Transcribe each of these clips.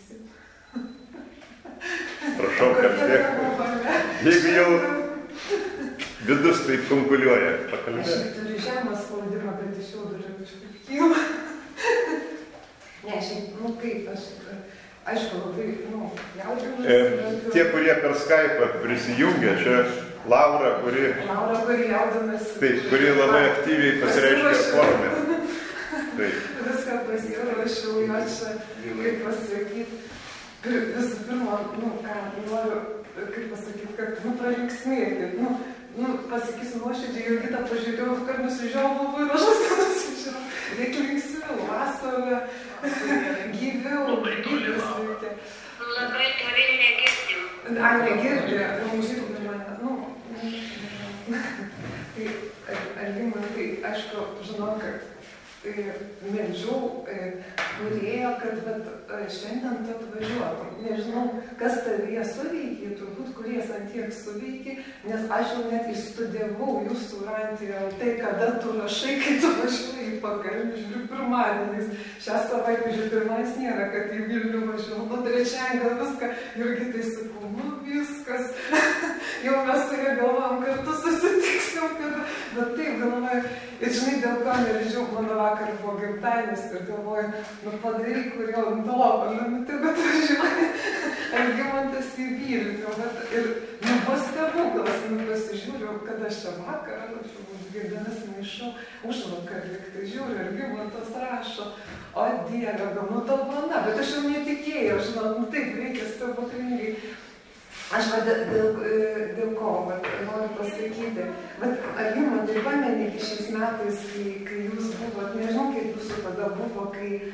visi. Prašau, jeigu jau vidus taip konkuliuoja, pakalbėti. Aš turiu žemą spaudimą, bet iš jaudulio kažkaip kyla. Ne, šiaip, kaip aš, aišku, labai, jaudinasi. Tie, kurie per Skype'ą prisijungia, čia Laura, kuri jaudinasi. Taip, kuri labai aktyviai pasireiškia forume. Taip. Viską pasiruošiau, jo čia, kaip pasakyti. Visų pirma, ką noriu, kaip pasakyti, kad, pralinksmėkit, pasakysiu nuoširdžiai, Jurgita pažiūrėjau, kad nusižiaudavau ir aš nusižiaudavau. Reikia linksmiau, vasarą, gyviau, gyvybės reikia. Labai toli negirdim. Negirdi, girdi mane, Tai, Algimantai, aišku, žinau, kad meldžiau kūrėjo, kad šiandien tu atvažiuotum. Nežinau, kas tavyje suveikė, turbūt kuries antiek suveikė, nes aš jau net įstudijavau jūsų rantiją, tai kada tu rašai, kai tu važiuoji į Pakalnį, žiūriu, pirmadieniais. Šią savaitę, žiūriu, pirmais nėra, kad į Vilnių važiuoju, trečiąjį gal viską, irgi tai sakau, viskas. Jau mes su jie galvojam, kartu susitiksim, bet taip galvoju. Ir žinai, dėl ko nežinau, mano vakar buvo gimtadienis ir galvoju, padaryk, kur jau dovaną, tai bet važiuoju, Algimantas į Vilnių, ir buvo stebuklas, pasižiūriu, kad aš čia vakarą, aš jau girdėmis maišau, užvakar liktai žiūriu, Algimantas rašo, o Dieve, gal dovana, bet aš jau netikėjau, žinau, taip reikia stebuklingai. Aš dėl ko noriu pasakyti, bet Algimantai, pameni šiais metais, kai jūs buvot, nežinau, kaip jūsų tada buvo,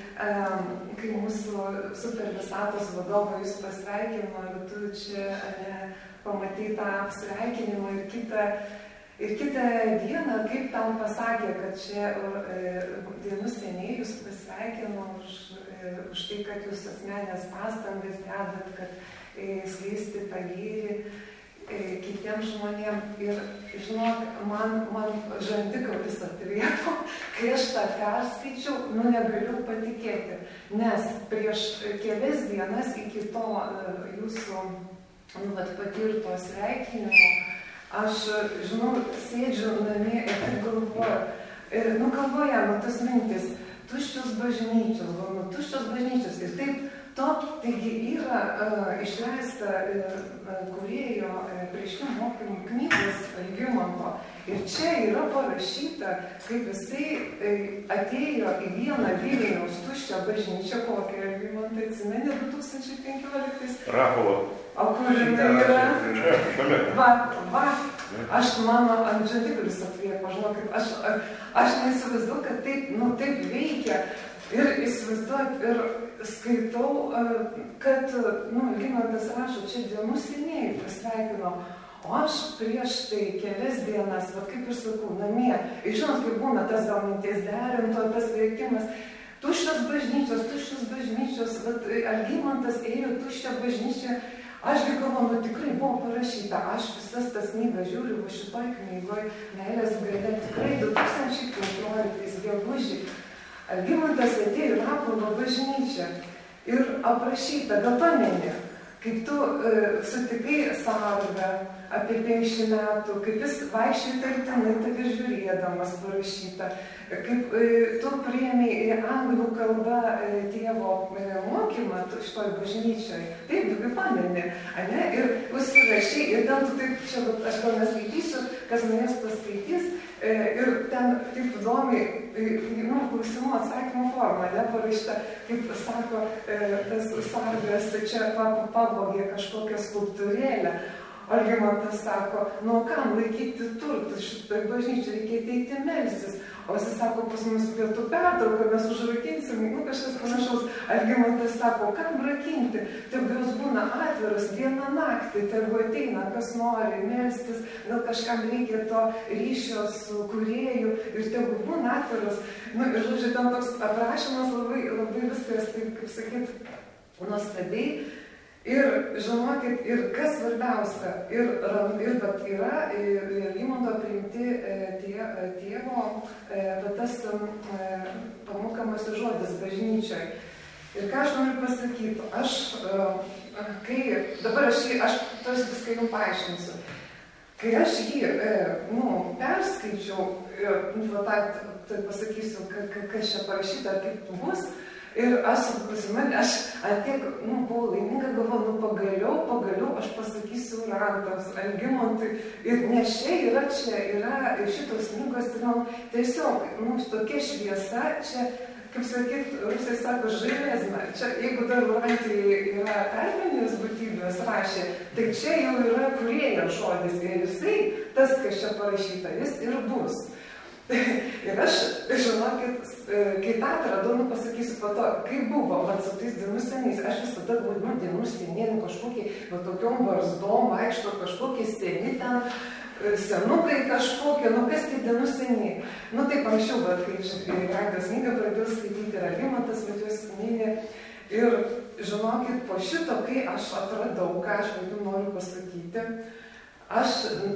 kai mūsų Super Visatos vadovo jūs pasveikino, ir tu čia pamatai tą apsveikinimą ir kitą dieną, kaip tam pasakė, kad čia dienų seniai jūs pasveikino už tai, kad jūs asmenės pastangas dedat, kad skleisti tą gėrį kitiems žmonėms. Ir, žinok, man žandikaulis atriepo, kai aš tą perskaičiau, negaliu patikėti, nes prieš kelias dienas iki to jūsų patirto sveikinimo, aš, žinau, sėdžiu namie ir taip galvoju, galvoja, tas mintis, tuščios bažnyčios, ir taip, taigi yra išleista kūrėjo prieškinių mokymų knygos Algimanto. Ir čia yra parašyta, kaip jisai atėjo į vieną Vilniaus tuščią bažnyčią, kokią Algimantai atsimeni 2015. Rapolo. O kur jinai yra? Aš mano ant žandikaulis atviepo, žinokit, aš neįsivaizduoju, kad taip veikia. Ir įsivaizduot, ir skaitau, kad, Algimantas rašo, čia dienų seniai pasveikino, o aš prieš tai kelias dienas, kaip ir sakau, namie, ir žinot, kaip būna tas gal minties derinto, tas veikimas, tuščios bažnyčios, bet Algimantas ėjo tuščią bažnyčią, ašgi galvoju, tikrai buvo parašyta, aš visas tas knygas žiūriu, šitoj knygoj, Meilės gale, tikrai 2015 gegužį, Algimantas atėjo į Rapolo bažnyčią ir aprašyta, gal pameni, kaip tu sutikai Sargą apie 50 metų, kaip jis vaikščiojo tartinai tave žiūrėdamas parašyta, kaip tu priėmei anglų kalbą tėvo mokymą šitoj bažnyčioj. Taip, tu pameni, ir užsirašai, ir ten tu taip, čia aš gal neskaitysiu, kas manęs paskaitys, ir ten taip įdomiai, klausimų atsakymų forma, parašyta, kaip sako, tas Sargas čia pavogė kažkokią skulptūrėlę. Algimantas sako, kam laikyti turtus šitoj bažnyčiai, reikia ateiti melstis. O jis sako, pas mus pietų pertrauką, mes užrakinsim, kažkas panašaus. Algimantas sako, kam rakinti? Tegu jos būna atviros dieną naktį, tegu ateina, kas nori melstis, gal kažkam reikia to ryšio su kūrėju ir tegu būna atviros. Ir žodžiu, ten toks aprašymas labai viskas, taip kaip sakyt, nuostabiai. Ir žinokit, ir kas svarbiausia, ir yra Algimanto priimti tėvo tas pamokamas žodis bažnyčioj. Ir ką aš noriu pasakyti, dabar aš tos viską jums paaiškinsiu. Kai aš jį perskaičiau, tai pasakysiu, kas čia parašyta, kaip bus, ir aš ant tiek buvau laiminga, galvoju, pagaliau aš pasakysiu Rantams, Algimantui, ir nes čia yra šitos knygos, tiesiog tokia šviesa, čia, kaip sakyt, rusai sako, žailėzna. Čia, jeigu dar Rantui yra tarpinės būtybės rašė, tai čia jau yra kūrėjo žodis. Ir jisai, tas, kas čia parašyta, jis ir bus. Ir aš, žinokit, kai tą atradau, pasakysiu po to, kaip buvo, su tais dienų seniais, aš visada vadinu dienų seniai, kažkokiai, tokiom barzdom, vaikšto kažkokie seni ten, senukai kažkokie, kas tai dienų seniai. Taip anksčiau, bet kai Raidos knygą pradėjau skaityti, ir Algimantas Matijos minė. Ir žinokit, po šito, kai aš atradau, ką aš noriu pasakyti, aš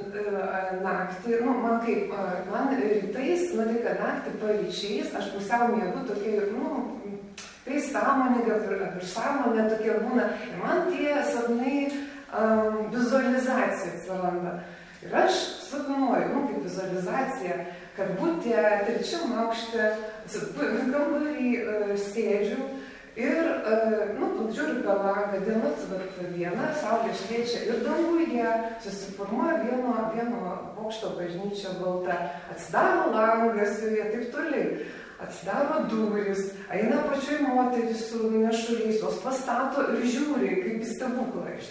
naktį, man rytais, tai kad naktį paryčiais, aš pusiau miegu tokie, tai sąmoninga, ir sąmonė tokia būna. Ir man tie sapnai vizualizacija atsiranda. Ir aš sapnuoju, kaip vizualizacija, kad būti trečiam aukšte, kambarį sėdžiu ir, žiūriu per langą, diena, saulė šviečia ir danguje susiformuoja vieno bokšto bažnyčia balta. Atsidaro langas joje, taip toliai. Atsidaro durys, eina pačioj moteris su nešuliais, jos pastato ir žiūri, kaip į stebuklą. Iš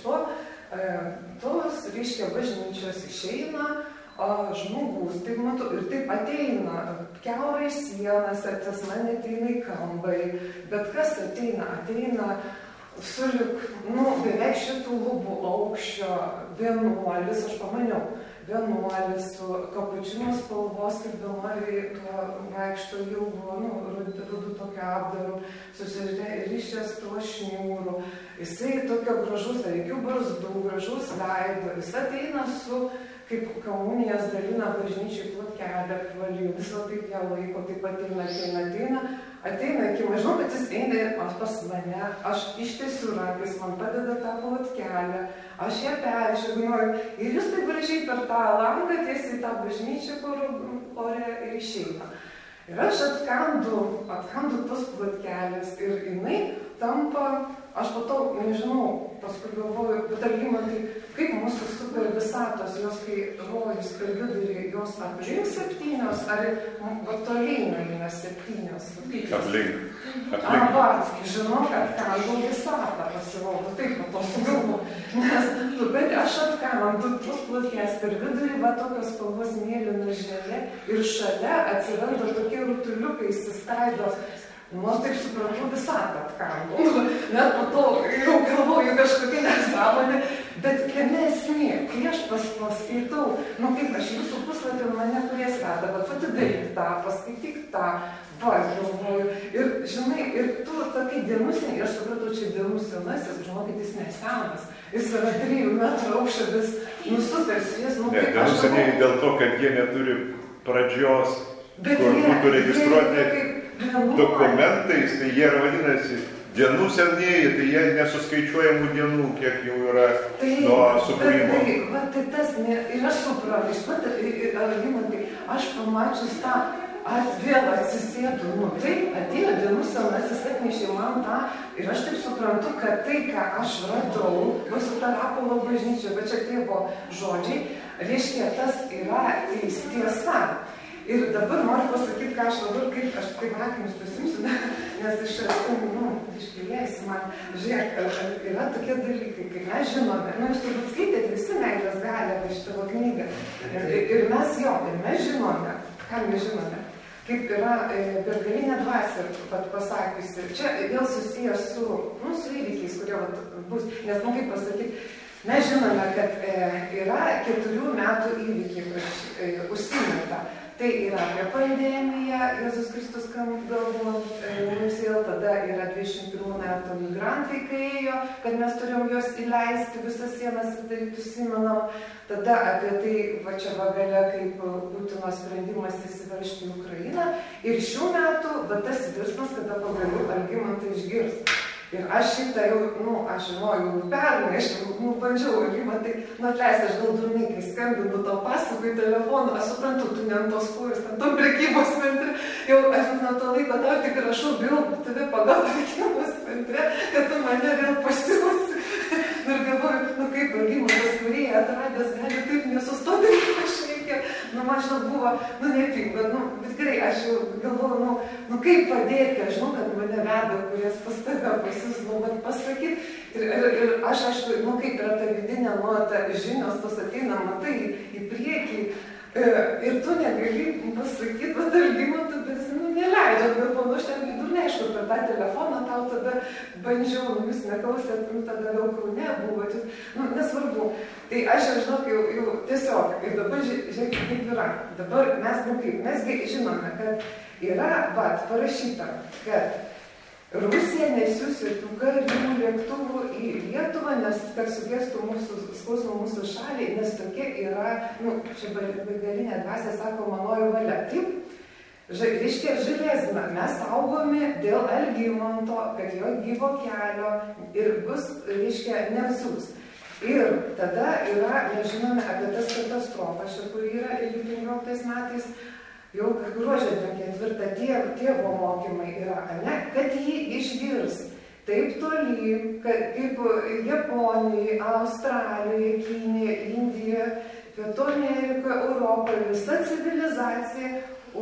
tos, reiškia, bažnyčios išeina žmogus, taip matau, ir taip ateina, kiaurai sienas, tas man ateina į kambarį, bet kas ateina? Ateina sulik, beveik šitų lubų aukščio vienuolis, aš pamaniau, vienuolis su kapučino spalvos, kaip vienuoliai tuo vaikšto ilgu, rudu tokio apdaru, susirišęs tuo šniūru. Jisai tokio gražus, reikių barzdų, gražus veido. Jis ateina su, kaip komunijas dalina bažnyčiai plotkelę, apvalijų, viso taip ją laiko, taip ateina iki, žinau, kad jis eina pas mane, aš ištiesiu rankas, man padeda tą plotkelę, aš ją peržegnoju ir jis taip gražiai per tą langą tiesiai tą bažnyčią, kur ore ir išeina. Ir aš atkandu tos plotkelės ir jinai tampa, aš patau, nežinau, paskui galvoju, bet Algimantai, kaip mūsų super visatos, jos kai rojus per vidurį, jos aplink 7, ar toliai nueina 7? Aplink. Žinau, kad kandu visatą pasirodo, taip, to sugalvo. Bet aš atkandu tos plotkelės per vidurį, tokios spalvos mėlyna želė ir šalia atsiranda tokie rutuliukai, įsiskaido. Aš taip suprantu, visatą atkandu. Net po to jau galvoju kažkokia nesąmonė, bet kame esmė, kai aš paskaitau, kaip aš jūsų puslapį mane turės rada, bet atidaryk tą, paskaityk tą, galvoju. Ir žinai, ir tu tokai dienų seniai, aš supratau, čia dienų senasis, žinokit, jis nesenas. Jis yra 3 metrų aukščio, vis nusupers jis. Ne, dienų seniai dėl to, kad jie neturi pradžios, kur būtų registruoti dokumentais, tai jie vadinasi dienų senieji, tai jie nesuskaičiuojamų dienų, kiek jau yra nuo sukūrimo. Tai tas, ir aš suprantu, Algimantai, aš pamačius tą, vėl atsisėdu, taip, atėjo dienų senasis, atnešė man tą, ir aš taip suprantu, kad tai, ką aš radau, su tą Rapolo bažnyčia, bet čia tėvo žodžiai, reiškia, tas yra tiesa. Ir dabar noriu pasakyti, ką aš dabar, kaip aš kaip akinius pasimsiu, nes iškėlėsi man, žiūrėk, yra tokie dalykai, kai mes žinome, jūs turbūt skaitėte visi meilės galią apie šitą knygą. Ir mes žinome, ką mes žinome, kaip yra begalinė dvasia pasakiusi. Čia vėl susijęs su įvykiais, kurie bus, nes, kaip pasakyti, mes žinome, kad yra 4 metų įvykiai užsiminta. Tai yra apie pandemiją, Jėzus Kristus galvo, tada yra 21 metų migrantai, kai ėjo, kad mes turėjom juos įleisti, visas sienas daryti užsimenam. Tada apie tai, čia gale, kaip Putino sprendimas įsiveržti į Ukrainą. Ir šių metų, tas virsmas, kada pagaliau Algimantą išgirs. Ir aš šitą jau, aš žinojau pernai, aš jau, bandžiau, ir tai, atleisk, aš gal durnai, kai skambinu tau pasakoju telefonu, aš suprantu, tu ne ant tos kūris, ant to prekybos centre, jau aš nuo to laiko tau tik rašau, tave pagal prekybos centre, kad tu mane vėl pasiūsi. Ir galvoju, kaip Algimantas, kurie atradęs gali taip nesustoti, kaip aš reikia. Man žinot buvo, nepyk, bet tikrai aš jau galvoju, kaip padėti, aš žinau, kad mane veda, kuries pas tave pasiūs, bet pasakyt. Ir aš, aišku, kaip yra ta vidinė nuota žinios, tos ateina, matai į priekį. Ir tu negali pasakyti, bet Algimantas, bet neleidžia, bet aš ten vidur neaišku, per tą telefoną tau tada bandžiau, jūs neklausėt, tada gal Kaune buvo, nesvarbu. Tai aš jau žinok, jau tiesiog, ir dabar žiūrėkit, kaip yra. Dabar mesgi žinome, kad yra, parašyta, kad Rusija nesiųs jokių karinių lėktuvų į Lietuvą, nes kad sugestų skausmą mūsų šaliai, nes tokia yra, čia begalinė dvasia sako manoji valia. Taip, reiškia žilėzina, mes saugomi dėl Algimanto, kad jo gyvo kelio ir bus, reiškia, nesiųs. Ir tada yra, mes žinome apie tas katastrofas, kur yra 15 metais, jau gruodžio 24 tėvo mokymai yra, kad jį išgirs taip toli, kaip Japonija, Australija, Kinija, Indija, Pietų Amerika, Europa, visa civilizacija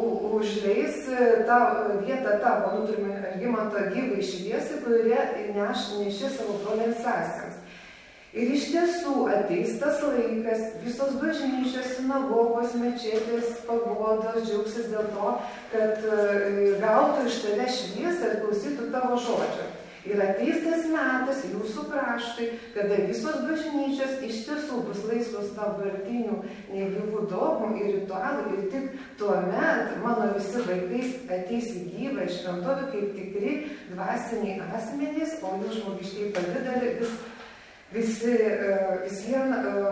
užleis tą vietą tavo, turime Algimanto gyvai šviesą, kurie nešė savo broliams sesėms. Ir iš tiesų ateis tas laikas, visos bažnyčios, sinagogos, mečetės, pagodos džiaugsis dėl to, kad gautų iš tave šviesą ir klausytų tavo žodžio. Ir ateis tas metas jūsų kraštui, kada visos bažnyčios iš tiesų bus laisvos dabartinių negyvų dogmų ir ritualų, ir tik tuomet mano visi vaikais ateis į gyvą šventovę kaip tikri dvasiniai asmenys, o jų žmogiškiai pavydalai vis vien,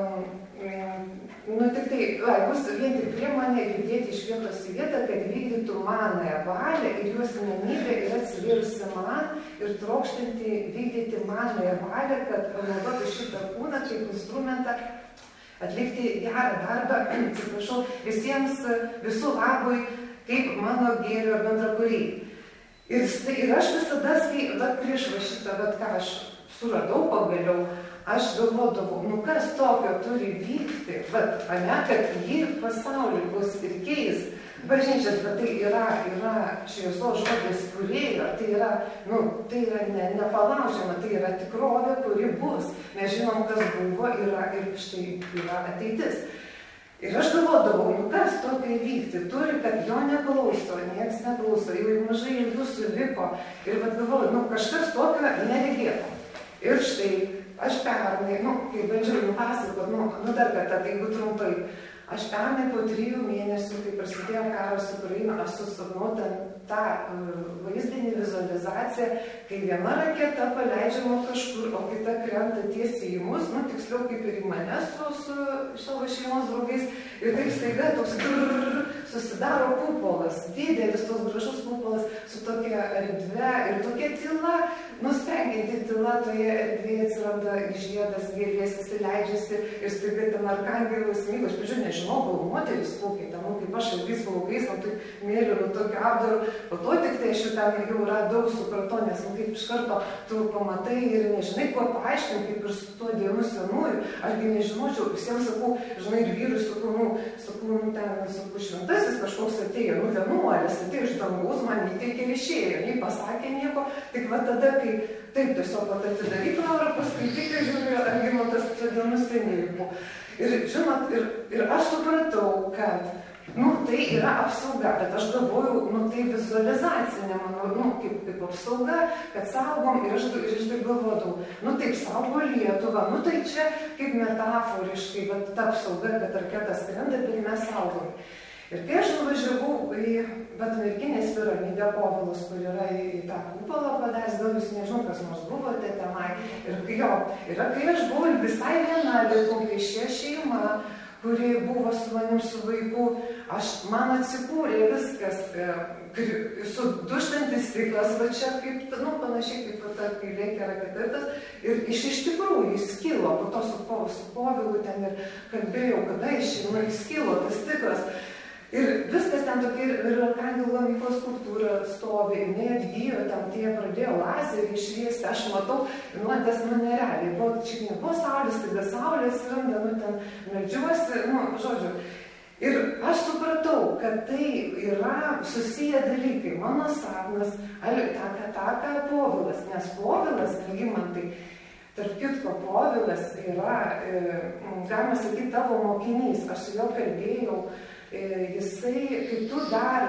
tik tai, bus vien tik priemonė judėti iš vietos į vietą, kad vykdytų manąją valią ir jų asmenybė yra atsivėrusi man ir trokštanti vykdyti manąją valią, kad panaudoti šitą kūną kaip instrumentą atlikti gerą darbą, atsiprašau, visų labui, kaip mano gėrio bendrakūriai. Ir aš visada, prieš šitą, ką aš suradau pagaliau, aš galvodavau, kas tokio turi vykti, kad jį pasaulį bus ir keis bažnyčias, bet tai yra šviesos žodis kūrėjo, tai yra nepalaužiama, tai yra tikrovė, kuri bus. Mes žinom, kas buvo, ir štai yra ateitis. Ir aš galvodavau, kas tokio vykti turi, kad jo neklauso, nieks neklauso, jau mažai jūsų liko. Ir galvoju, kažkas tokio neregėto. Ir štai, aš pernai, kai bandžiau jums pasakot, dar kartą, tai jeigu trumpai, aš pernai po 3 mėnesių, kai prasidėjo karas Ukraina, aš susapnau tą vaizdinį vizualizaciją, kai viena raketa paleidžiama kažkur, o kita krenta tiesiai į mus, tiksliau kaip ir į mane su savo šeimos draugais, ir taip staiga toks susidaro kupolas, didelis toks gražus kupolas, su tokia erdve ir tokia tyla, nuspengianti tyla, toje erdvėje atsiranda žiedas, gėlės, įsileidžiasi ir staiga ten arkangelas mygo, aš pažiūrėjau, nežinau, gal moteris plaukia, kaip aš ilgais plaukais, taip mėlynu tokiu apdaru, po to tik tai aš jau radau supratau, nes kaip iš karto tu pamatai ir nežinai, kuo paaiškinti, kaip ir su tuo dienų senųjų, ašgi nežinočiau, visiems sakau, žinai, ir vyrui sakau, šventasis kažkoks atėjo, vienuolis, atėjo iš dangaus, man įteikė ir išėjo, nei pasakė nieko, tik tada, kai taip tiesiog atidaryk norą, paskaityk ir žiūrėjau, Algimantas dienų seniai buvo. Ir žinot, ir aš supratau, kad tai yra apsauga, bet aš galvoju, tai vizualizacinė, mano, kaip apsauga, kad saugom, ir aš taip galvodavau, taip saugo Lietuvą, tai čia kaip metaforiškai, bet ta apsauga, kad raketas skrenda, bet mes saugom. Ir kai aš nuvažiavau į Betmerkinės piramidę Povilas, kur yra į tą kupolą padaręs, gal jūs nežinau, kas nors buvote tenai, ir kai aš buvau visai viena, lietuvišė šeima, kuri buvo su manim su vaiku, man atsikūrė viskas, sudužtantis stiklas, va čia kaip, panašiai kaip kai reikia tokia raketa ir tas. Ir iš tikrųjų jis kilo, po to su Povilu ten ir kalbėjau, kada jis kilo, tas tikras. Ir viskas ten tokia, ir Arkangelo Mykolo skulptūra stovi, jinai atgyjo, ten tie pradėjo lazerį šviesti, aš matau, tas nerealiai, čia nebuvo saulės, tada saulės randa, ten meldžiuosi, žodžiu. Ir aš supratau, kad tai yra susiję dalykai, mano sapnas, ką Povilas, nes Povilas, Algimantai, tarp kitko, Povilas yra, galima sakyti, tavo mokinys, aš su juo kalbėjau. Jisai, kai tu dar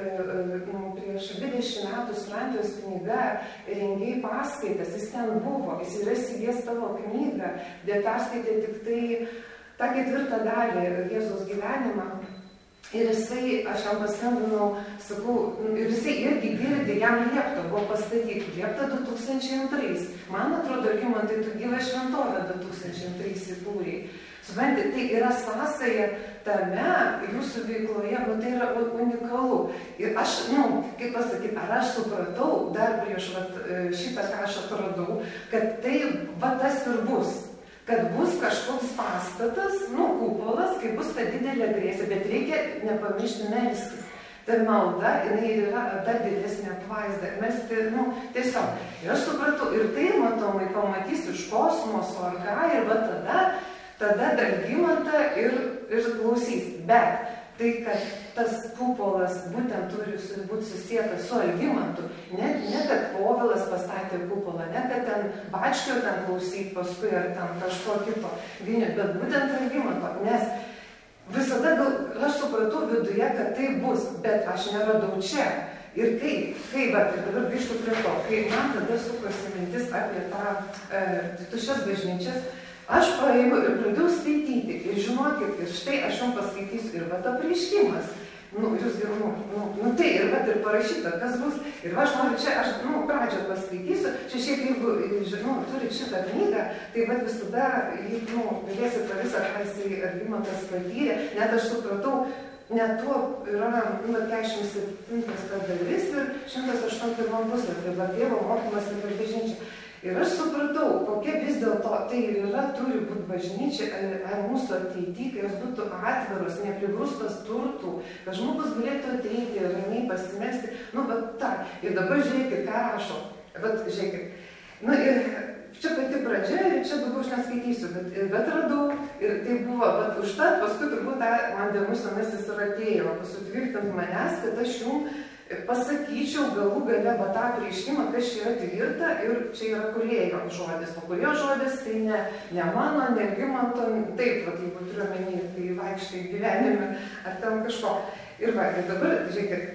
prieš 20 metų Strantijos knyga rengėjai paskaitas, jis ten buvo, jis yra įsigijęs tavo knygą, bet perskaitė tik tai tą 4 dalį Jėzaus gyvenimą. Ir jisai, aš jam paskambinau, sakau, ir jisai irgi girdi, jam liepta buvo pastatyti, liepta 2002. Man atrodo, Algimantai, tu gyvą šventovę 2003 įkūrei. Supranti, tai yra sąsaja tame jūsų veikloje, tai yra unikalu. Ir aš, kaip pasakyti, ar aš supratau dar prieš šitą, ką aš atradau, kad tai tas ir bus. Kad bus kažkoks pastatas, kupolas, kai bus ta didelė grėsė, bet reikia nepamiršti melstis. Ta malda, jinai yra dar didesnė apvaizda. Mes tiesiog. Ir aš supratau, ir tai matomai pamatys iš kosmoso ar ką, ir tada Algimantą ir klausys. Bet tai, kad tas kupolas būtent turi būti susietas su Algimantu, ne kad Povilas pastatė kupolą, ne kad ten Bačkio ten klausyt paskui ar ten kažko kito, bet būtent Algimanto, nes visada aš supratau viduje, kad tai bus, bet aš neradau čia. Ir kai dabar grįžtu prie to, kai man tada sukosi mintis apie tą tuščias bažnyčias, aš paėmiau ir pradėjau skaityti. Ir žinokit, ir štai aš jums paskaitysiu ir apreiškimas. Jūs tai ir parašyta, kas bus. Ir aš noriu čia, aš pradžią paskaitysiu. Čia šiaip, jeigu turit šitą knygą, tai visada, galėsit visą, ką jisai Algimantas patyrė, net aš supratau, net tuo yra 47 dalis ir 181 puslapį, Dievo mokymas apie bažnyčią. Ir aš supratau, kokia vis dėlto tai yra, turi būti bažnyčia ar mūsų ateityje, kai jos būtų atviros, neprigrūstos turtų, kad žmogus galėtų ateiti, ramiai pasimesti. Ir dabar žiūrėkit, ką rašo. Žiūrėkit. Ir čia pati pradžia, ir čia daugiau aš neskaitysiu, bet radau, ir tai buvo, užtat paskui turbūt man dienų senestis ir atėjo, pasutvirtint manęs, kad aš jums pasakyčiau galų gale tą apreiškimą, kas čia yra tvirta ir čia yra kūrėjo žodis. O kūrėjo žodis tai ne mano, ne Algimanto, taip, jeigu turiu omeny, tai vaikštai gyvenime ar ten kažko. Ir dabar, žiūrėkit,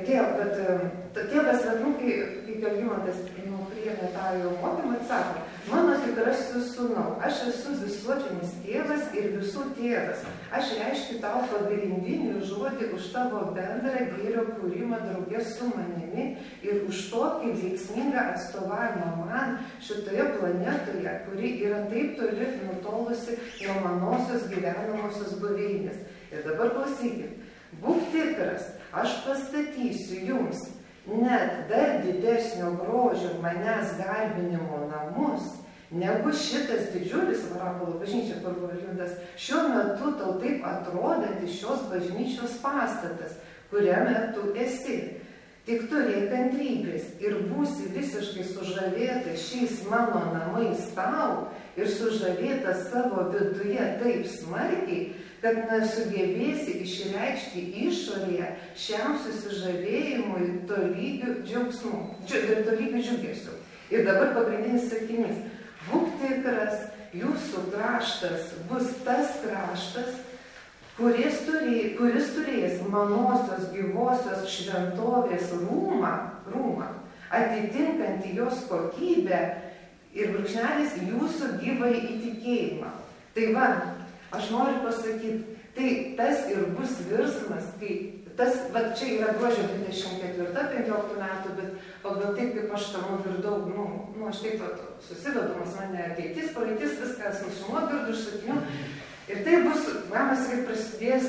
tėvas, kai Algimantas priėmė tą jo mokymą, sako, mano tikrasis sūnau, aš esu visuotinis tėvas ir visų tėvas. Aš reiškiu tau pagrindinį žodį už tavo bendrą gėrio kūrimą drauge su manimi ir už tokį veiksmingą atstovavimą man šitoje planetoje, kuri yra taip toli nutolusi nuo manosios gyvenamosios buveinės. Ir dabar klausykit, būk tikras, aš pastatysiu jums net dar didesnio grožio manęs garbinimo namus, negu šitas didžiulis Varapalo bažnyčia, kur buvo Liudas, šiuo metu tau taip atrodantis šios bažnyčios pastatas, kuriame tu esi. Tik turėk kantrybės ir būsi visiškai sužavėtas šiais mano namais tau ir sužavėtas savo viduje taip smarkiai, kad nesugebėsi išreikšti išorėje šiam susižavėjimui tolygių džiaugsmų, tolygių džiugesių. Ir dabar pagrindinis sakinys. Būk tikras, jūsų kraštas bus tas kraštas, kuris turės manosios gyvosios šventovės rūmą, atitinkantį jos kokybę ir brūkšnelis jūsų gyvai įtikėjimą. Tai aš noriu pasakyti, tai tas ir bus virsmas, čia yra gruodžio 24-15 metų, bet pagal taip, kaip aš tam nugirdau, aš taip susivedamas mane ateitis, praeitis, viskas nusumuot girdu iš sakinių. Ir tai bus, gamas, kaip prasidės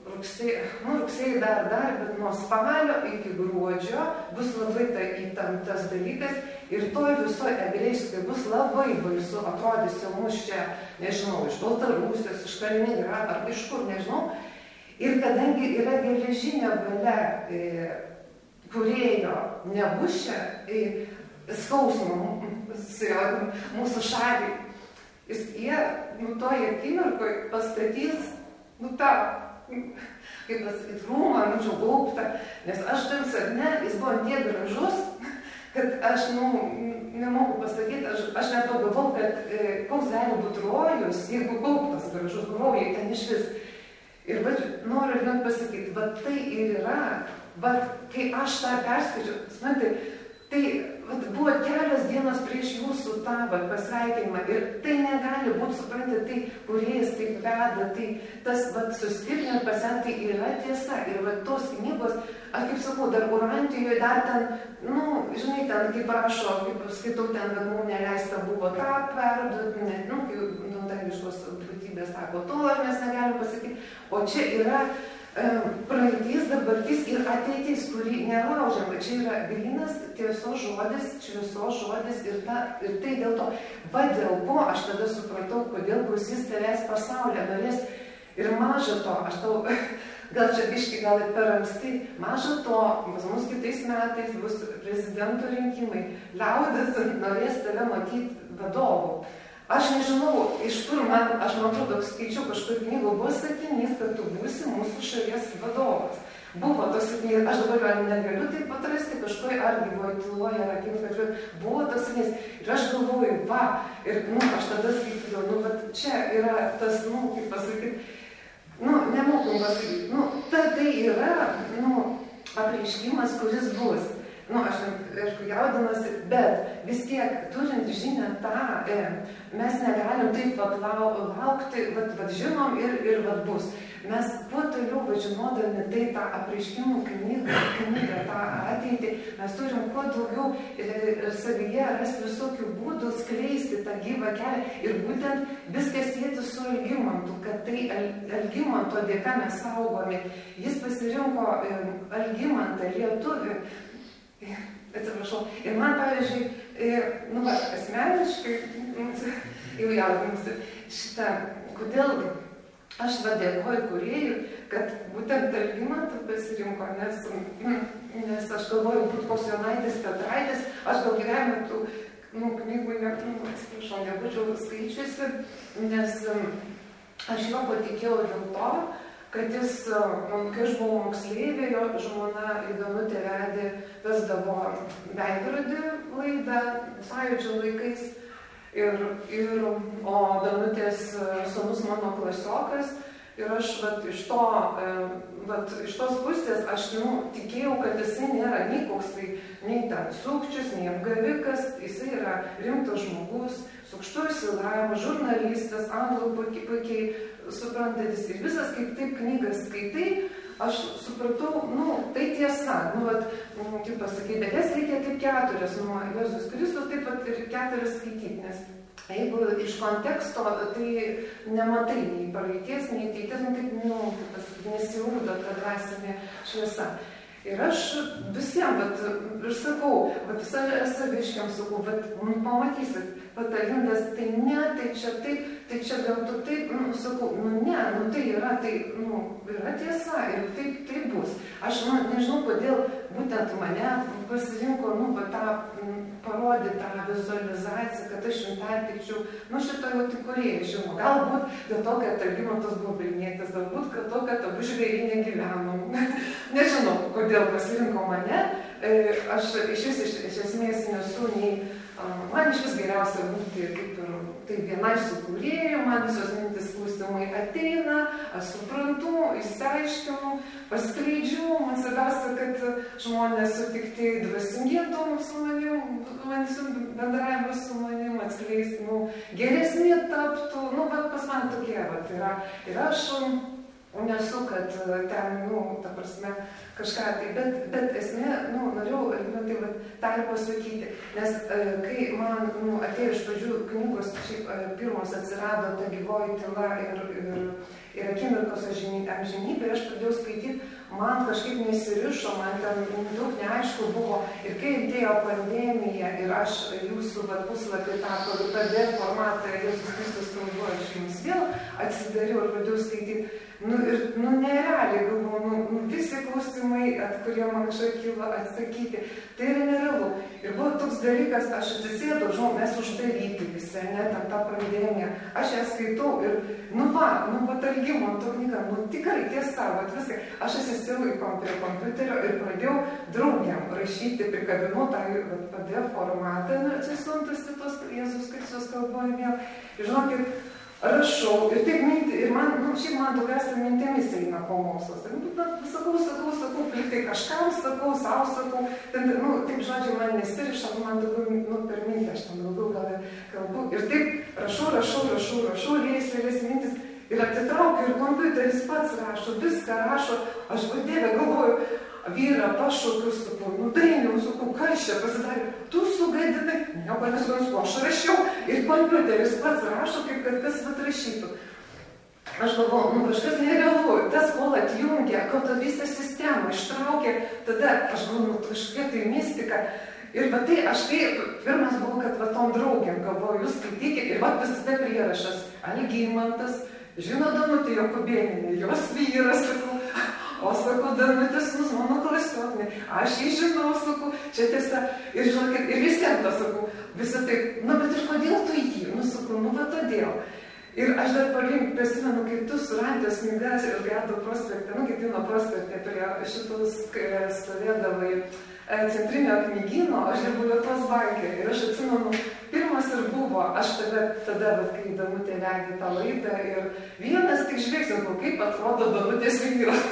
rugsėjai dar, bet nuo spalio iki gruodžio bus labai įtemptas dalykas ir toj visoje agresijai bus labai baisu, atrodys jau mus čia, nežinau, iš Baltarusijos, iš Kaliningrado ar iš kur, nežinau. Ir kadangi yra geležinė valia kūrėjo nebus čia, skausmo mūsų šaliai, jie toje akimirkoje pastatys, tą, kaip pasakyti, rūmą, gaubtą, nes aš tarsi, jis buvo tiek gražus, kad aš, nemoku pasakyti, aš net pagalvau, kad koks gali būti rojus, jeigu gaubtas gražus, rojai ten iš vis. Ir noriu net pasakyti, tai ir yra, kai aš tą perskaičiau, tai buvo kelios dienos prieš jūsų tą pasveikinimą ir tai negali būti, suprantate, tai kūrėjas taip veda, tai tas suskirtinant pasent, tai yra tiesa. Ir tos knygos, aš kaip sakau, dar Urantijoje, dar ten, žinai, ten kaip rašo, kaip skaitau, ten, kad mums neleista buvo tą perduoti, kai dangiškos būtybės sako, to mes negalim pasakyti, o čia yra praeitis, dabartis ir ateitis, kuri nelaužiama. Čia yra grynas tiesos žodis, šviesos žodis ir tai dėl to, dėl ko aš tada supratau, kodėl klausys tavęs pasaulyje norės. Ir maža to, aš tau, gal čia biški, gal ir per anksti, maža to, pas mus kitais metais bus prezidento rinkimai, liaudis norės tave matyti vadovu. Aš nežinau, iš kur aš man atrodo, skaičiau kažkur knygų, buvo sakinys, kad tu būsi mūsų šalies vadovas. Buvo tos sakinys, aš dabar negaliu taip atrasti, kažkoj ar gyvoje tyloje, ar akimis, buvo tos sakinys. Ir aš galvoju, ir aš tada skaitydavau, čia yra tas, kaip pasakyti, nemokum pasakyti, tai yra, apreiškimas, kuris bus. Aš, aišku, jaudinasi, bet vis tiek, turint žinią tą, mes negalim taip laukti, žinom ir bus. Mes kuo toliau žinodami tai tą apreiškimų knygą, tą ateitį, mes turim kuo daugiau savyje rasti visokių būdų skleisti tą gyvą kelią ir būtent viskas sieti su Algimantu, kad tai Algimanto dėka mes saugomi. Jis pasirinko Algimantą, lietuvį. Atsiprašau. Ir man, pavyzdžiui, asmeniškai, jau jaudinusi šitą, kodėl aš dėkoju kūrėjui, kad būtent Algimantą pasirinko, nes aš galvoju, būt koks Jonaitis Petraitis, aš gal gyvenime tų knygų, atsiprašau, nebūčiau skaičiusi, nes aš jo patikėjau dėl to, kad jis, kai aš buvau moksleivė, jo žmona Danutė vesdavo veidrodį laidą Sąjūdžio laikais, o Danutės sūnus mano klasiokas, ir aš iš tos pusės aš tikėjau, kad jisai nėra nei koks tai, nei ten sukčius, nei apgavikas, jisai yra rimtas žmogus, su aukštuoju išsilavinimu, žurnalistas, anglų puikiai suprantantis ir visas, kaip taip knygas skaitai, aš supratau, tai tiesa, kaip pasakyti, bet jas reikia taip 4, nuo Jėzus Kristus taip pat ir 4 skaityti, nes jeigu iš konteksto, tai nematai nei praeities, nei ateities, nesiūrdo ta dvasinė šviesa. Ir aš visiems, ir sakau, saviškiam sakau, pamatysit, Algindas, tai ne, tai čia gal tu taip, sakau, ne, tai yra, yra tiesa ir taip bus. Aš nežinau, kodėl būtent mane pasirinko, tą parodyti tą vizualizaciją, kad aš jums pertikčiau, šito jau tik kūrėjai žinau. Galbūt dėl to, kad Algimantas buvo Vilnietis, galbūt dėl to, kad abu žvėrynė gyvenom. Nežinau, kodėl pasirinko mane. Aš iš esmės nesu nei... Man iš vis geriausia būti kaip ir tai viena iš sukūrėjų, man visos mintis klausimai ateina, aš suprantu, išsiaiškinu, paskleidžiu, man svarbiausia, kad žmonės sutikti dvasingėtų su manim, bendravimu su manim, atskleistų, geresni taptų, pas man tokie yra. Ir aš nesu, kad ten, ta prasme, kažką tai, bet esmė, norėjau, tą ir pasakyti, nes kai man atėjo iš pradžių knygos, šiaip pirmos atsirado ta gyvoji tyla ir akimirkos amžinybė, aš pradėjau skaityti, man kažkaip nesirišo, man ten daug neaišku buvo. Ir kai atėjo pandemija ir aš jūsų puslapį tą PD formatą Jėzus Kristus kalboje, aš jums vėl atsidariau ir pradėjau skaityti. Nerealiai galvoju, visi klausimai, kurie man kažkaip kilo atsakyti, tai yra nerealu. Ir buvo toks dalykas, aš atsisėdau, žinau, mes uždaryti visi, net tą pandemiją. Aš ją skaitau ir, Algimanto knyga, tikrai tiesa, viskai. Aš atsisėdau prie kompiuterio ir pradėjau draugiam rašyti, prikabinau tą PD formatą, atsisiuntus į tos Jėzus Kristus kalboje vėl. Ir žinokit, rašau ir taip minti, ir man, šiaip man daugiausia mintimis eina pamokslas. Sakau, tai kažkam sakau, savo sakau, taip žodžiu, man nesiriša, man daugiau, per mintį, aš ten daugiau gal kalbu. Ir taip rašau, lėjas mintis, ir atitraukiu, ir kompiuteris pats rašo, viską rašo, aš vadėlę galvoju, vyrą pašaukiu, sakau, Dainiau, sakau, kas čia pasidarė, tu sugadinai, nieko nesuprantu, aš rašiau ir kompiuteris pats rašo, kaip kad kas rašytų. Aš galvoju, kažkas nerealu, tas kol atjungia, kol tą visą sistemą ištraukė, tada aš galvoju, kažkokia tai mistika. Ir tai, aš tai, pirmas buvo, kad tom draugiam galvoju, jūs skaitykit, ir visada prierašas, Algimantas, žino Danutė Jokubėninė, jos vyras, sakau, o sakau, Danutės, mano klasiokinė, aš jį žinau, sakau, čia tiesa, ir žinokit, ir visiems tą sakau, visą taip, bet ir kodėl tu jį, sakau, todėl. Ir aš dar prisimenu, kai tu surandęs knygas ir Gedo prospekte, Gedimino prospekte prie šitus stovėdavai centrinio knygyno, aš dirbau Lietuvos banke ir aš atsimenu, pirmas ir buvo, aš tada, kai Danutė vedė tą laidą ir vienas tik žvilgsniu, kaip atrodo Danutės vyras.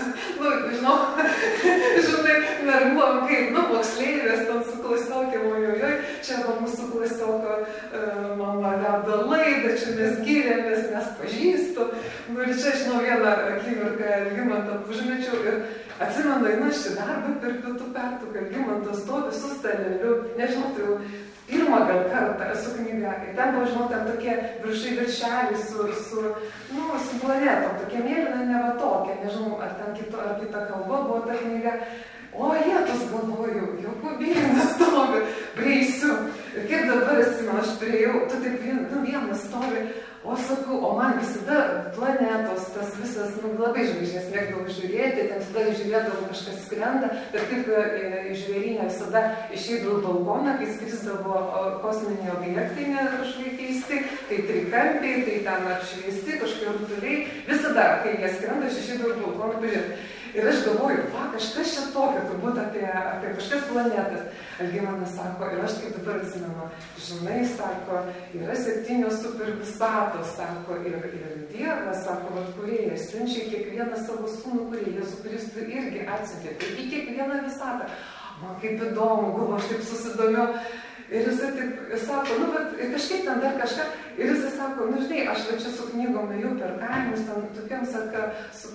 Žinai, nervuojam, kaip, moksleivės, ten su klasiokėm, ojojoj, čia mūsų klasioko mama veda laidą, čia mes gyrėmės, mes pažįstu. Ir čia, žinau, vieną akimirką Algimantą užmečiau ir atsimenu, einu aš į darbą per pietų pertrauką, Algimantas stovi su staleliu, nežinau, tai jau pirmą gal kartą su knyga. Ir ten buvo, žinau, ten tokie viršeliai su planetom, tokie mėlyna, ne va tokia, nežinau, ar kita kalba buvo ta knyga. O Jėzus, galvoju, Jokubėnas stovi, breisiu. Ir kaip dabar atsimenu, aš priėjau, tu taip vienas stovi, o sakau, o man visada planetos, tas visas, labai žvaigždės mėgdavau žiūrėti, ten visada žiūrėdavau kažkas skrenda, bet kaip žvėrynė visada išeidavau balkoną, kai skrisdavo kosminiai objektai kažkokie keisti, tai trikampiai, tai ten apšviesti, kažkokie rutuliai, visada, kai jie skrenda, aš išeidavau balkoną pažiūrėti. Ir aš galvoju, kažkas čia tokio, turbūt apie kažkas planetas. Algimantas sako, ir aš kaip dabar atsimenu, žinai, sako, yra 7 supervisatos, sako, ir Dievas, sako, kūrėjas siunčia kiekvieną savo sūnų, kurie Jėzų Kristų irgi atsiuntė. Tai į kiekvieną visatą. Man kaip įdomu, galvo, aš taip susidomiau. Ir jisai taip sako, bet kažkaip ten dar kažką. Ir jisai sako, žinai, aš va čia su knygom ėjau per kaimus, ten tokiam, sako,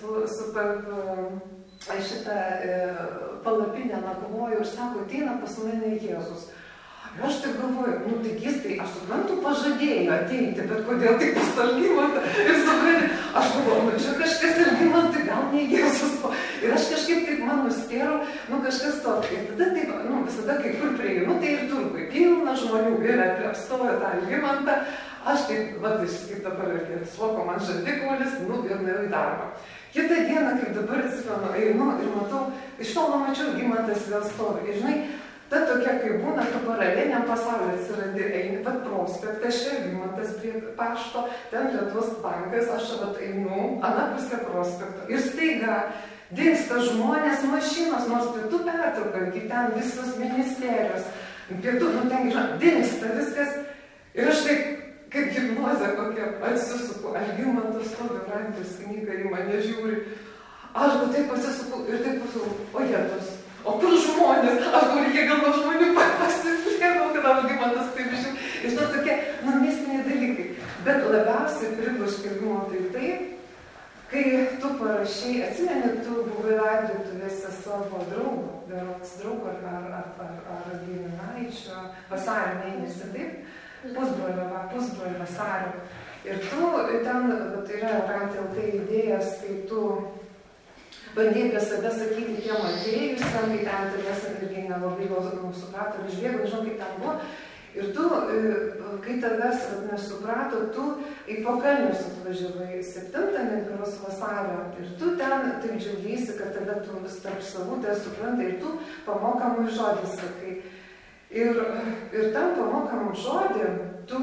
šitą palapinę nakvoju ir sako, ateina pas mane Jėzus. Ir aš taip galvoju, tai aš suprantu, pažadėjo ateiti, bet kodėl tik pas Algimantą? Ir suprantu, aš galvoju, čia kažkas Algimantui, gal ne Jėzus. Ir aš kažkaip taip man nustėrau, kažkas tokio. Ir tada taip, visada kai kur prieinu, tai ir turkui pilna žmonių ir apstojo tą Algimantą. Aš taip, kaip dabar sloko man žandikaulis, ir nuėjau į darbą. Kitą dieną, kaip dabar atsimenu, einu ir matau, iš tolo mačiau, Algimantas vėl stovi. Ir žinai, ta tokia, kaip būna, tu paraleliniam pasauliu atsirandi, eini, bet prospektas, čia Algimantas prie pašto, ten Lietuvos bankas, aš einu, anapusė prospekto. Ir staiga dingsta žmonės, mašinos, nors pietų pertrauka, iki ten visos ministerijos, pietų, ten, dingsta viskas. Ir aš taip, kaip hipnozė kokia, atsisuku, Algimantas stovi rankės knygą, į mane žiūri. Aš taip atsisuku ir taip pasakau, o Jėzus, o kur žmonės? Aš galvoju, jie gal nuo žmonių pasislėpau, kad Algimantas taip žiūri. Ir to tokie, mistiniai dalykai. Bet labiausiai pribloškė Algimantai tai, kai tu parašei, atsimeni, tu buvai laidotuvėse savo draugo, berods draugo ar giminaičio, vasario mėnesį, taip? pusbrolio Vasario. Ir tu ten, tai yra RAMT.LT idėjas, kai tu bandėjai apie save sakyti tiem atėjusiam, kai ten turėsim irgi nelabai suprato ir išbėgo, nežinau kaip ten buvo. Ir tu, kai tavęs nesuprato, tu į Pakalnius atvažiavai 7 Vasario ir tu ten taip džiaugiaisi, kad tada tu vis tarp savų te suprantai ir tu pamokamų žodį sakai. Ir tam pamokamų žodį tu,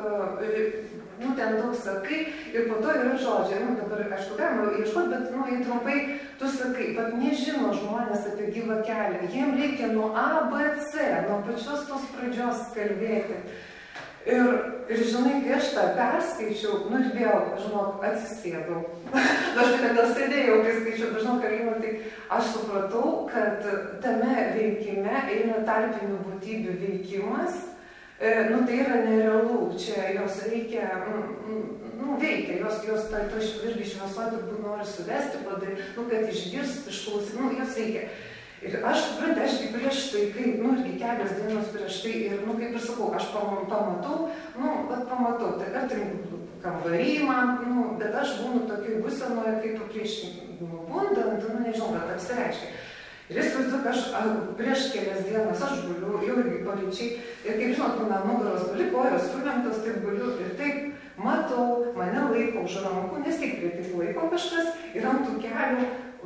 ten daug sakai ir po to yra žodžiai. Dabar, aišku, galima ieškoti, bet jei trumpai tu sakai, bet nežino žmonės apie gyvą kelią. Jiem reikia nuo A, B, C, nuo pačios tos pradžios kalbėti. Ir žinai, kai aš tą perskaičiau, ir vėl, žinok, atsisėdau. Aš gal sėdėjau, kai skaičiau, žinau, Karolina, tai aš supratau, kad tame veikime eina tarpinių būtybių veikimas. Tai yra nerealu, čia jos reikia, veikia, jos irgi šviesuoja turbūt nori suvesti, padaryti, kad išgirsti, išklausyti, jos veikia. Ir aš, suprantu, aš kaip prieš tai, irgi kelios dienos prieš tai, ir, kaip ir sakau, aš pamatau, tai kartai kambarį man, bet aš būnu tokiai būsenoje, kaip prieš bundant, nežinau, bet apsireiškia. Ir jis vaizdu, kad aš prieš kelias dienas aš guliu, jau irgi paryčiai, ir kaip žinot, mano nugaros guli, kojos sulenktos, taip guliu, ir taip matau, mane laiko už rankų, nes tik prie taip laiko kažkas, ir ant tų kelių,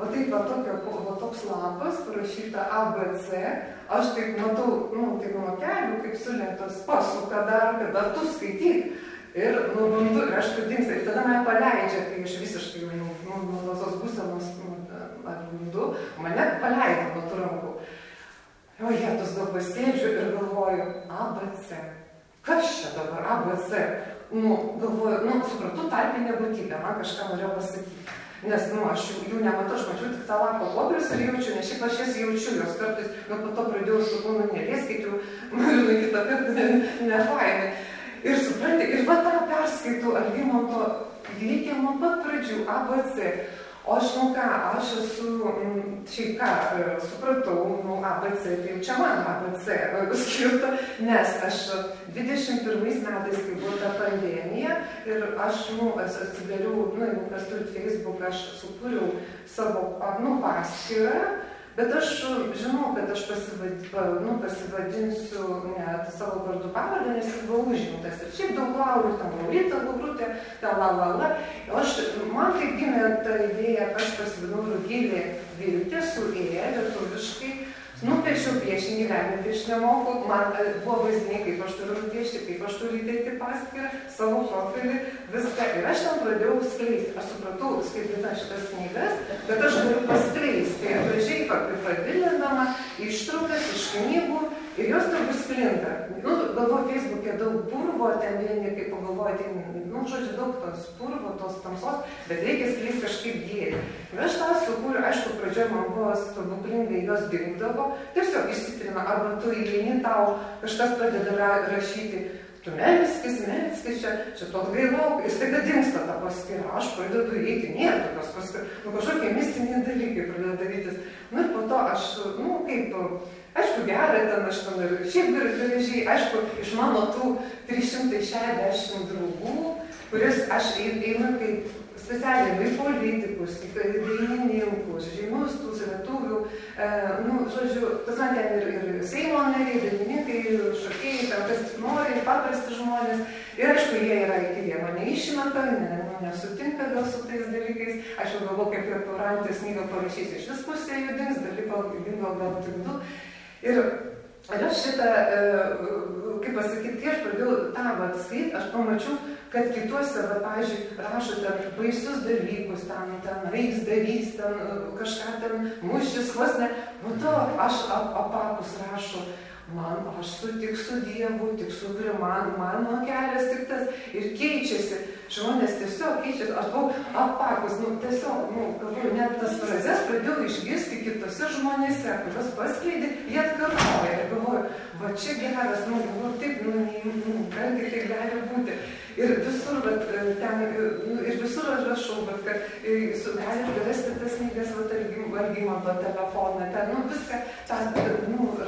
toks lapas, parašyta ABC, aš taip matau, taip nuo kelių, kaip sulenktos, pasuka dar, kad tu skaityk. Ir nubundu, ir aš pradingsta, ir tada mane paleidžia, kai aš visiškai nuo tos būsenos atbundu, mane paleido nuo tų rankų. O jėtus daug pasėdžiu ir galvoju, ABC. Kas čia dabar ABC? Galvoju, supratau, tarpinė būtybė, man kažką norėjo pasakyti. Nes, aš jų nematau, aš mačiau tik tą lapą popierius ir jaučiu, nes šiaip aš jas jaučiu, jos kartais, po to pradėjau su kūnu nelieskit, jau kitą kartą nefainai. Ir supranti, ir va tą perskaitų Algimanto, reikia nuo pat pradžių, ABC. O aš, aš esu, šiaip supratau, ABC, tai čia man ABC skirta, nes aš 21 metais, kai buvo ta pandemija, ir aš, atsidariau, jeigu kas turit Facebook, aš sukūriau savo, paskyrą, bet aš žinau, kad aš pasivadinsiu net savo vardų pavardę, nes jis buvo užimtas. Ir šiaip daug laurų, ten Laurita, Laurutė, man taip gimė ta idėja, aš pasivadinau Rugilė Viltė su lietuviškai. Nupiešiau piešinį, gyvenime piešinį nemoku, man buvo vaizdiniai, kaip aš turiu nupiešti, kaip aš turiu įdėti paskyrą, savo profilį, viską. Ir aš ten pradėjau skleisti. Aš supratau, skaitydama šitas knygas, bet aš galiu paskleisti. Tai gražiai padilindama ištraukas iš knygų ir jos turbūt sklinda. Galvoju, Facebook'e daug purvo, ten vieni, kaip pagalvoju, žodžiu, daug tos purvo, tos tamsos, bet reikia skleisti kažkaip gėrį. Ir aš tą sukūriu, aišku, pradžioje man buvo stebuklingai, jos dingdavo, tiesiog išsitrina, arba tu įeini, tau kažkas pradeda rašyti, tu melskis, čia tu atgailauk, ir staiga dingsta ta paskyra, aš pradedu eiti, nėra tokios paskyros, kažkokie mistiniai dalykai pradeda darytis. Ir po to aš, aišku, gerai ten, aš ten ir šiaip gražiai, aišku, iš mano tų 360 draugų, kuris aš einu kaip specialiai į politikus, į dainininkus, žymustus, lietuvių, žodžiu, tas man ten ir Seimo nariai, dainininkai, šokėjai, kas tik nori, paprasti žmonės. Ir aišku, jie yra iki vieno neišmeta, nesutinka gal su tais dalykais. Aš jau galvoju, kaip ir Paurantės knygą parašysiu, iš vis pusė jų dings, dalyko dingo gal tik du. Ir aš šitą, kaip pasakyti, kai aš pradėjau tą skaityti, aš pamačiau, kad kituose, pavyzdžiui, rašo ten baisius dalykus, ten reiks darys, ten kažką ten muštis, vos ne. To aš apakus rašau, aš tik su Dievu, tik su Dievu, mano kelias tik tas ir keičiasi. Žmonės tiesiog keičiasi, aš buvau apakus, tiesiog, galvoju, net tas frazes pradėjau išgirsti kitose žmonėse, kurios paskleidė, jie atkartoja ir galvoju, va čia geras, galvoju, taip, galgi tai gali būti. Ir visur, ir visur aš rašau, bet kad galite rasti tas knygas, Algimanto telefoną, ten, viską,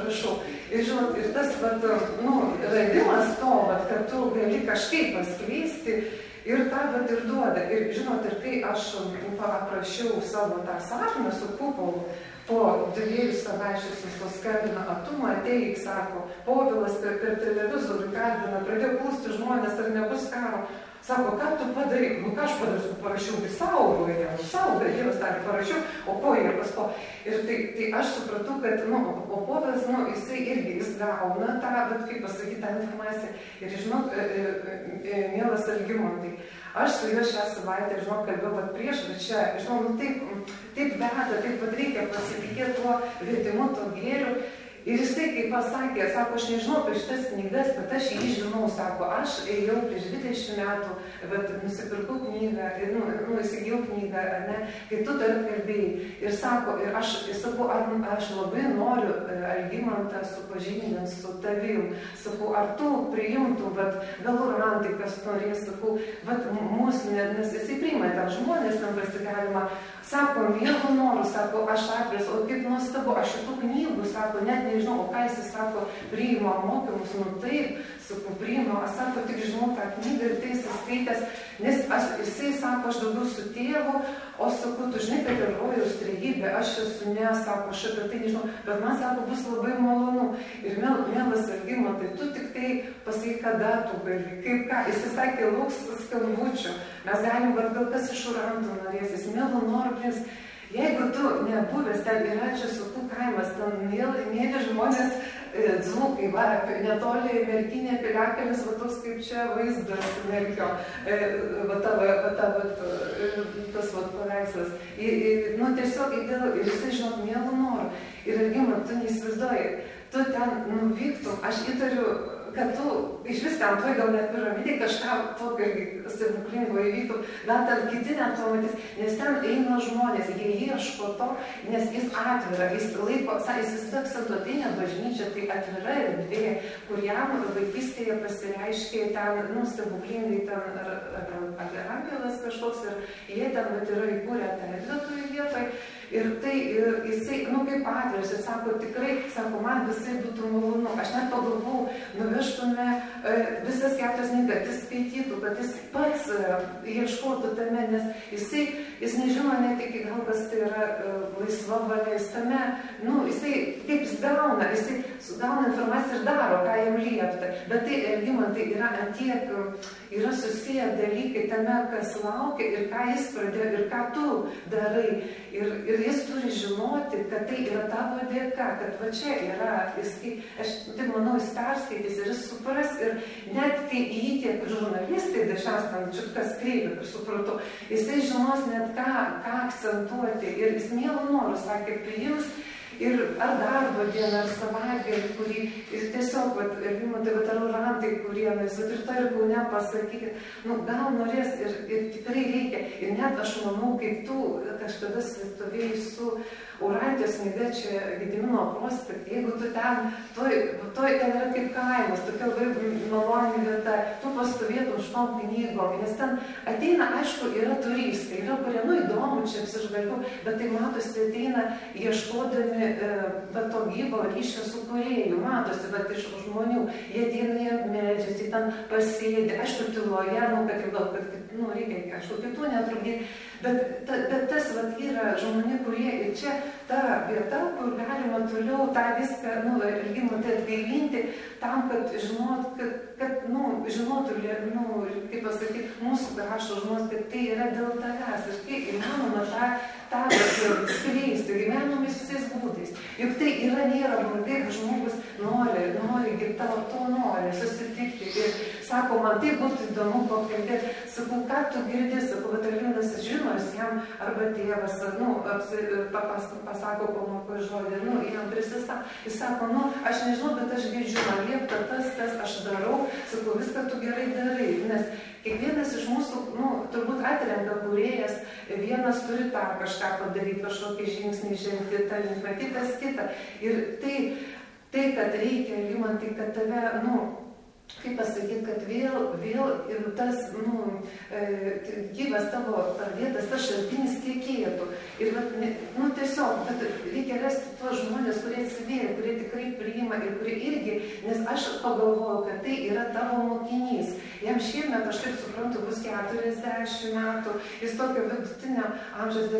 prašau. Ir žinot, ir tas, vat, nu, radimas to, vat, kad tu gali kažkaip paskleisti ir tą vat ir duoda. Ir žinot, ir kai aš aprašiau savo tą sapną su kupolu, po 2 savaičių suskambina, tu ateik, sako, Povilas per televizorių kalbina, pradėjo klausti žmonės, ar nebus karo. Sako, ką tu padarai? Nu, ką aš padariau, parašiau visaugoje, Dievas tarė, parašiau, o ko ir paspo. Ir tai aš supratau, kad, nu, o Povilas, nu, jisai irgi, jis gauna tą, bet kaip pasakyti, tą informaciją. Ir žinok, mielas Algimantai, aš su juo šią savaitę, žinok, kalbėjau, bet prieš, bet čia, žinok, nu, taip veda, taip pat reikia pasitikėti tuo vedimu, to gėriu. Ir jisai, kaip pasakė, sako, aš nežinau apie šitas knygas, bet aš jį žinau, sako, aš ėjau prieš 20 metų, bet nusipirkau knygą, nu, įsigijau knygą, ne, kai tu dar kalbėjai. Ir sako, ir aš sakau, aš labai noriu Algimantą supažindinti su tavim. Sakau, ar tu priimtum, bet galurantai, kas norės, sakau, bet mūsų, nes jisai priima ten žmonės, ten pasigalima. Sako, mielų norų, sako, aš atviras, o kaip nuostabu, aš šitų knygų, sako, net nežinau, o ką jisai sako, priima mokymus, nu taip, sako, priima, aš sako, tik žinau tą knygą ir tai jisai skaitęs, nes jisai sako, aš daugiau su tėvu, o sako, tu žinai, kad ir rojaus trejybė, aš esu ne, sako, aš apie tai nežinau, bet man, sako, bus labai malonu. Ir mielas Algimantai, tu tik tai pasakai, kada tu gali, kaip ką, jisai sakė, lauks skambučių, mes galim, bet gal kas iš Urantų norėsis, mielų norų prims. Jeigu tu nebuvęs, ten yra čia Sukų kaimas, ten mėly žmonės, dzūkai, va, netoli Merkinė, Piliakalnis, va toks kaip čia vaizdas Merkio, va tas va paveikslas. Nu, tiesiog įdėlų, ir jisai, žinot, mielų norų. Ir Algimantai, tu neįsivaizduoji, tu ten nuvyktum, aš įtariu, kad tu iš vis ten toj gal net piramidai kažką tokio stebuklingo įvyktų, gal ten kiti net to matys, nes ten eina žmonės, jie ieško to, nes jis atvira, jis laiko, jis visada akcentuotinė bažnyčia, tai atvira erdvė, kur jam vaikystėje pasireiškė ten, nu, stebuklingai ten angelas kažkoks ir jie ten vat yra įkūrę tą erdvę toj vietoj. Ir tai jisai, nu, kaip atviras, jis sako, tikrai, sako, man visai būtų malonu, aš net pagalvau, nuvežtume visas 4 knygas, kad jis skaitytų, kad jis pats ieškotų tame, nes jis nežino net iki gal, kas tai yra laisva valia, jis tame, nu, jisai, kaip jis gauna informaciją ir daro, ką jam liepta, bet tai, Algimantai, yra antiek, yra susiję dalykai tame, kas laukia ir ką jis pradėjo ir ką tu darai. Ir jis turi žinoti, kad tai yra tavo dėka, kad va čia yra, aš taip manau, jis perskaitys ir jis supras ir net kai į jį tiek žurnalistai dažniausiai čiutkas kreipia, kaip supratau, jisai žinos net ką akcentuoti ir jis mielų norų, sakė, priims ir ar darbo dieną, ar savaitgalį, kurį ir tiesiog, Algimantai, ar Urantai, kurie, ir tai ir Kaune pasakykit, nu, gal norės ir tikrai reikia. Ir net aš manau, kaip tu kažkada stovėjai su Urantijos knyga čia Gedimino prospekte, jeigu tu ten, ten yra kaip kaimas, tokia labai maloni vieta, tu pastovėtum šitom knygom, nes ten ateina, aišku, yra turistai, yra kurie, nu, įdomu čia apsižvalgiau, bet tai matosi, ateina ieškodami to gyvo ryšio su kūrėju, matosi, bet iš žmonių, jie ateina, jie medžiasi, ten pasėdi, aišku, tyloje, nu, kad jau gal, kad, nu, reikia, aišku, kitų netrukdyti, bet tas, vat, yra žmonių, kurie ir čia ta vieta, kur galima toliau tą viską, nu, Algimantai, atgaivinti, tam, kad žinotų, nu, kaip pasakyti, mūsų krašto žmonės, kad tai yra dėl tavęs, ir kaip įmanoma tą skleisti, gyvenomis visais būdais. Juk tai nėra blogai, kad žmogus nori, tavo to nori susitikti. Ir sako, man tai būtų įdomu pakalbėti. Sakau, ką tu girdi, sakau, bet Algimantas žino, jis jam arba tėvas, nu, pasako pamokoje žodį, nu, jam prisistato. Jis sako, nu, aš nežinau, bet aš girdžiu, man liepta tas aš darau, sakau, viską tu gerai darai, nes kiekvienas iš mūsų, nu, turbūt atrenka kūrėjas, vienas turi tą kažką padaryti, kažkokį žingsnį žengti, tą linkmę, kitas kitą. Ir tai, kad reikia, Algimantai, kad tave, nu, kaip pasakyti, kad vėl tas, gyvas tavo pradėtas, tas šaltinis tiekėtų. Ir, tiesiog, bet reikia rasti tuos žmonės, kurie atsivėrė, kurie tikrai priima ir kurie irgi, nes aš pagalvojau, kad tai yra tavo mokinys. Jam šiemet, aš taip suprantu, bus 40 metų, jis tokio vidutinio amžiaus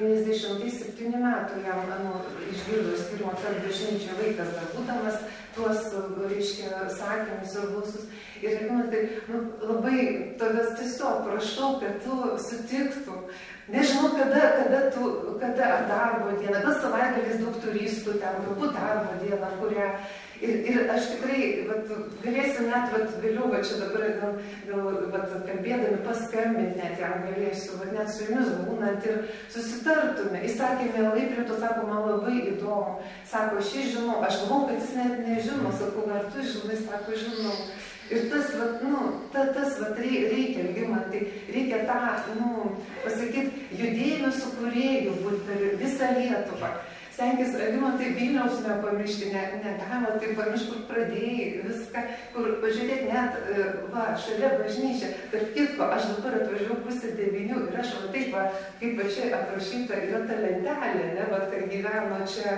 97 metų jam išgirdus pirmą kartą bažnyčioje vaikas dar būdamas tuos, reiškia, sakymus ir balsus. Ir, labai tavęs tiesiog prašau, kad tu sutiktum. Nežinau, kada ar darbo diena, gal savaitgalis daug turistų ten, galbūt darbo diena, kurią. Ir aš tikrai, galėsiu net, vėliau, čia dabar, kalbėdami paskambinti, net jam galėsiu, net su jumis būnant ir susitartume. Jis sakė, mielai prie to, sako, man labai įdomu. Sako, aš žinau, aš galvau, kad jis net nežino, sako, ar tu žinai, sako, žinau. Ir tas, reikia, Algimantai, reikia tą, pasakyti, judėjimą su kūrėju būti per visą Lietuvą. Stenkis, Algimantai, Vilniaus nepamiršti, negalima tai pamiršti, kur pradėjai viską, kur, pažiūrėk, net, šalia bažnyčia. Tarp kitko, aš dabar atvažiuoju 8:30 ir aš, taip, kaip čia aprašyta, yra ta lentelė, kad gyveno čia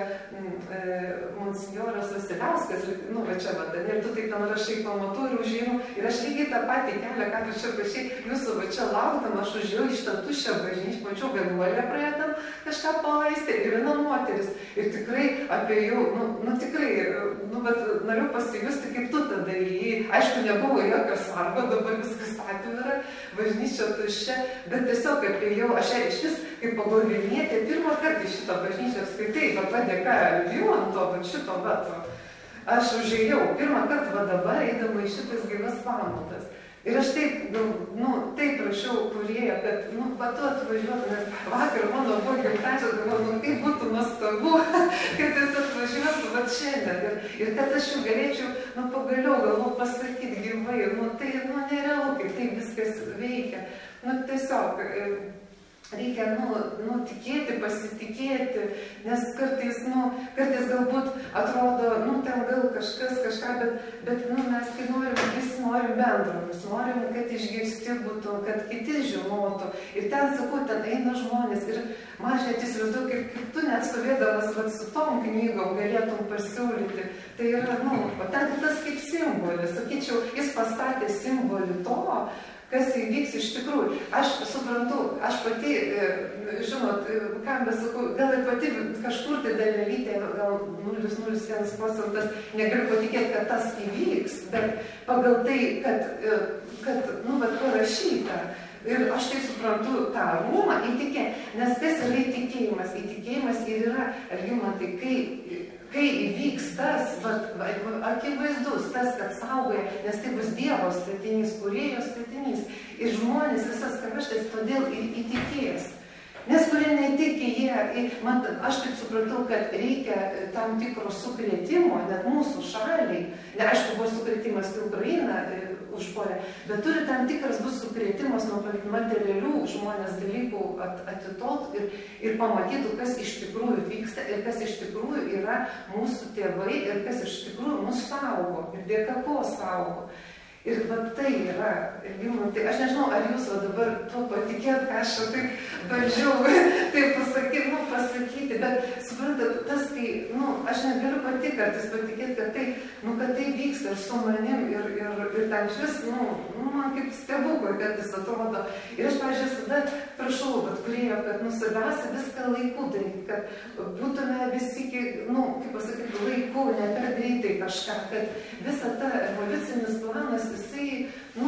monsinjoras Vasiliauskas, čia, ir tu taip ten rašai, pamatau ir užėjau. Ir aš lygiai tą patį kelią, ką tu čia prašai, jūsų čia lauktam, aš užėjau iš tą tuščią bažnyčią, pačiau vienuolę praėjo ten kažką palaistė ir viena moteris. Ir tikrai apėjau, tikrai, bet noriu pasijusti, kaip tu tada įėjai. Aišku, nebuvo jokio sargo, dabar viskas atvira, bažnyčia tuščia, bet tiesiog apėjau, aš iš vis, kaip pagalvinėti, pirmą kartą šitą bažnyčią apskaitai, padėka Algimanto, šito metu. Aš užėjau, pirmą kartą dabar eidama į šitas gyvas pamaldas. Ir aš taip, taip prašiau kūrėjo, kad, tu atvažiuotų, nes vakar mano buvo gimtadienis, galvoju, kaip būtų nuostabu, kad jis atvažiuotų šiandien. Ir kad aš jau galėčiau, pagaliau galvoju pasakyti gyvai, tai, nerealu, kaip tai viskas veikia. Tiesiog reikia, tikėti, pasitikėti, nes kartais galbūt atrodo, ten gal kažką, bet mes kai visi norim bendro, mes norim, kad išgirsti būtų, kad kiti žinotų. Ir ten, sakau, ten eina žmonės ir man net įsivaizduoju, kaip tu net stovėdamas su tom knygom galėtum pasiūlyti. Tai yra, ten tas kaip simbolis, sakyčiau, jis pastatė simbolį to, kas įvyks iš tikrųjų. Aš suprantu, aš pati, žinot, ką besakau, gal ir pati kažkur tai dalelytė, gal 0,01%, negaliu patikėti, kad tas įvyks, bet pagal tai, kad parašyta. Ir aš tai suprantu tą rūmą įtikėti, nes kas yra įtikėjimas? Įtikėjimas ir yra, Algimantai, kai įvyks tas, akivaizdus, tas, kad saugoja, nes tai bus Dievo statinys, kūrėjo statinys. Ir žmonės visas kraštas todėl ir įtikės. Nes kurie netiki, aš taip supratau, kad reikia tam tikro sukrėtimo, net mūsų šaliai, aišku, buvo sukrėtimas, kai Ukraina užpuolė, bet turi tam tikras bus sukrėtimas nuo materialių žmonės dalykų atitolt ir pamatytų, kas iš tikrųjų vyksta ir kas iš tikrųjų yra mūsų tėvai ir kas iš tikrųjų mus saugo ir dėka ko saugo. Ir tai yra, Algimantai, aš nežinau, ar jūs dabar tuo patikėt, ką aš taip bandžiau taip pasakyti, bet suprantat, tas, kai, aš negaliu pati kartais patikėti, kad tai vyksta ir su manim ir ten šis, man kaip stebukla, kad jis atrodo. Ir aš, pavyzdžiui, visada prašau, kūrėjo, kad svarbiausia viską laiku daryti, kad būtume visi, kaip pasakyti, laiku, ne per greitai kažką, kad visa ta evoliucinis planas, jisai,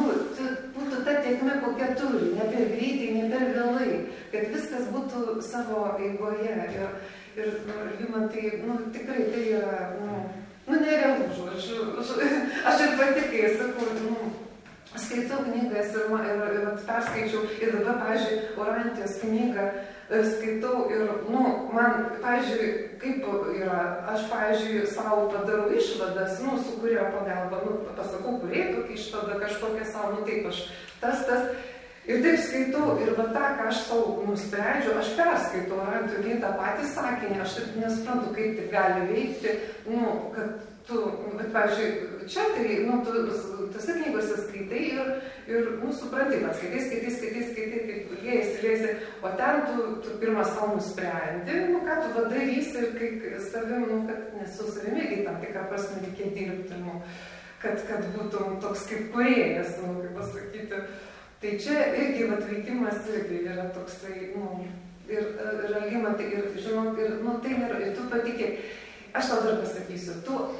būtų ta tėkmė, kokia turi, ne per greitai, ne per vėlai, kad viskas būtų savo eigoje. Ir Algimantai, tikrai tai yra, nerealu, žodžiu. Aš ir pati, kai sakau, skaitau knygas ir perskaičiau, ir dabar, pavyzdžiui, Orantijos knygą skaitau ir, man, pavyzdžiui, kaip yra, aš, pavyzdžiui, savo padarau išvadas, su kurio pagalba, pasakau, kuriai tokia išvada kažkokia savo, taip aš, tas, Ir taip skaitau, ir va tą, ką aš savo nusprendžiu, aš perskaitau, ar tu tą patį sakinį, aš taip nesuprantu, kaip tai gali veikti, kad tu, bet, pavyzdžiui, čia tai, tu tose knygose skaitai ir supranti, kad skaitai, kaip liejasi, o ten tu pirmą savo nusprendi, ką tu va darysi ir kaip savim, kad nesu savimi, tam tikrą prasme reikia dirbti, kad būtum toks kaip kūrėjas, kaip pasakyti. Tai čia irgi veikimas irgi yra toksai, ir Algimantai, ir žinok, tai nėra, ir tu patikėk. Aš tau dar pasakysiu,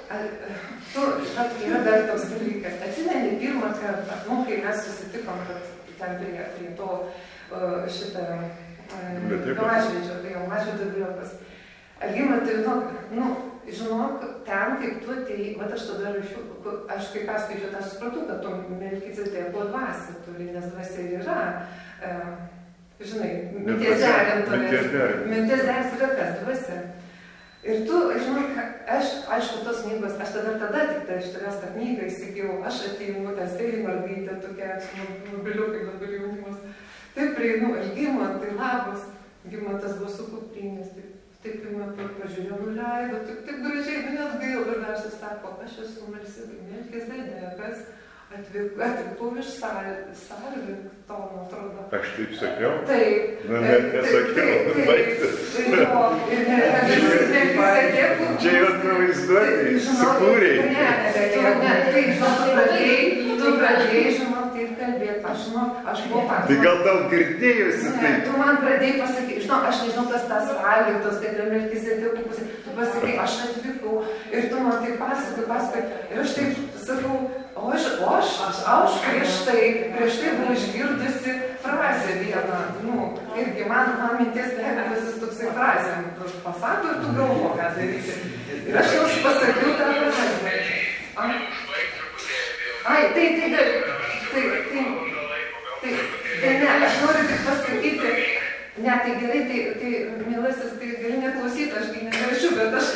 yra dar toks dalykas. Atsimeni pirmą kartą, kai mes susitikom, kad ten prie to šitą Mažvydo bibliotekos. Algimantai, žinok, ten, kaip tu atėjai, aš tada rašiau, aš kaip perskaičiu, tą supratau, kad tu Melchizedeko dvasią turi, nes dvasia yra, žinai, minties derintojas. Minties derintojas yra kas? Dvasia. Ir tu, žinok, aišku, tos knygos, aš tada tik iš tavęs tą knygą įsigijau, aš ateinu, ten Stėlį mergaitė, tokia, mobiliukai dabar jaunimas. Taip prieinu, Algimantai, labas. Algimantas buvo su kuprinės, taip pirmą pažiūrėjau, nuleido, taip gražiai, net gaila, ir dar sako, aš esu Melchizedekas, atvykau iš Sarvingtono, atrodo. Aš taip sakiau? Taip. Nesakiau, baigtis. Čia jau tu vaizduoti, sukūrėjai. Tu pradėjai, žinok, taip kalbėti, aš buvau patys. Tai gal tau girdėjusi tai? Tu man pradėjai pasakyti, žinok, aš nežinau, kas tas Sarvingtos, tai yra Melchizedeko pusė. Tu pasakai, aš atvykau ir tu man taip pasakai. Ir aš taip sakau, o aš prieš tai buvau išgirdusi frazę vieną, irgi man minties derintojas toksai frazė pasako ir tu galvo, ką daryti. Ir aš jau pasakiau tą frazę. Ne, aš noriu tik pasakyti, ne, tai gerai, tai mielasis, tai gali neklausyti, aš negrašiu,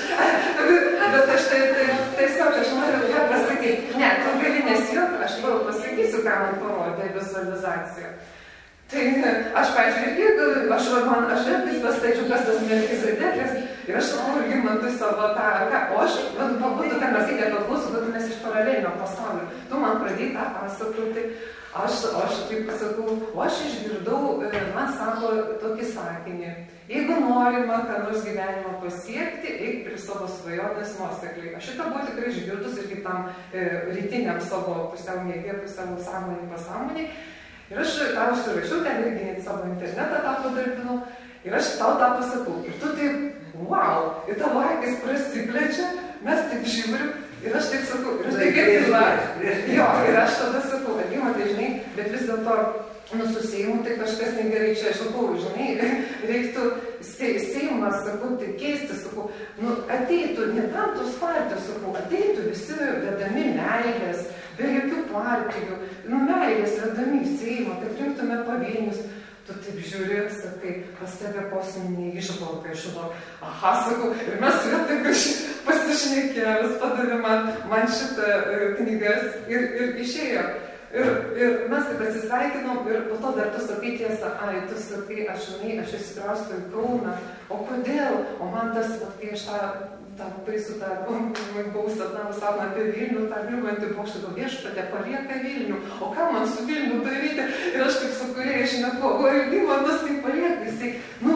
bet aš tiesiog, aš noriu ką pasakyti. Ne, tu gali nesijuok, aš jau pasakysiu, ką man parodė vizualizacija. Tai aš, pažiūrėjau, aš vis pastačiau, kas tas Melchizedekas, ir aš Algimantui savo tą, o aš, pabūtų ten mergaitė paklausiu, kad mes iš paralelinio pasaulio. Tu man pradėjai tą pasakoti, aš taip pasakau, o aš išgirdau, man sako tokį sakinį. Jeigu norima, ką nors gyvenimą pasiekti, eik prie savo svajonės nuosekliai. Aš šitą buvau tikrai išgirdus ir kitam rytiniam savo pusiau mėgė, pusiau pasąmonį. Ir aš tau surašiau, ten irgi savo internetą tą padarpinau, ir aš tau tą pasakau. Ir tu taip, wow, ir tavo akis prasiplečia, mes taip žiūrim, ir aš taip sakau, ir aš taip girdila. Jo, ir aš tada sakau, Algimantai, žinai, bet vis dėlto susėjimu, tai kažkas negerai čia, aš sakau, žinai, reiktų seimas, sakau, tai keisti, sakau, ateitų, ne tam tos partijos, sakau, ateitų visi vedami meilės, be jokių partijų, meilės vedami į seimą, kad rinktume pavienius. Tu taip žiūri, sakai, pas tave kosminė išvalga, žinau. Aha, sakau, ir mes su juo taip pasišnekėjom, padavė man šitą knygas ir išėjo. Ir mes taip atsisveikinom ir po to dar tu sakai tiesą, tu sakai, aš įsikraustau į Kauną, o kodėl? O man tas, kai aš tą baisų, buvau sapnavus apie Vilnių, tą griūvantį bokštą, viešpatė palieka Vilnių, o ką man su Vilnių daryti? Ir aš kaip su kuriai šneku, o Algimantas tai palieka, jisai,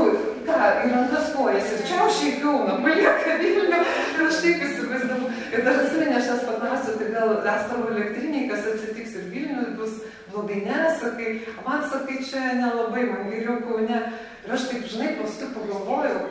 į rankas kojas ir čiaušiai Kauną, palieka Vilnių, ir aš taip įsivaizdavau. Ir dar atsimeni, aš tas paklausiu, tai gal Astravo elektriniai, kas atsitiks ir Vilnius bus blogai, nesakai, man sakai, čia nelabai, man geriau Kaune. Ir aš taip, žinai, paskui pagalvojau,